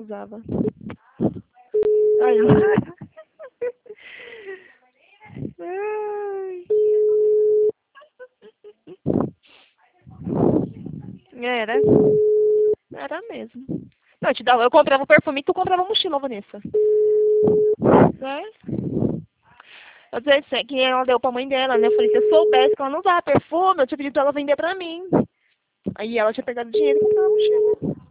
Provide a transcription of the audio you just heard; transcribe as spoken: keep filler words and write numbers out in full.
usava. Ai, ai. Era. Era mesmo. Não, eu, te dava, eu comprava perfume e tu comprava mochila, Vanessa. É? Eu disse que ela deu pra mãe dela, né? Eu falei, se eu soubesse que ela não usava perfume, eu tinha pedido pra ela vender pra mim. Aí ela tinha pegado o dinheiro e comprado uma mochila.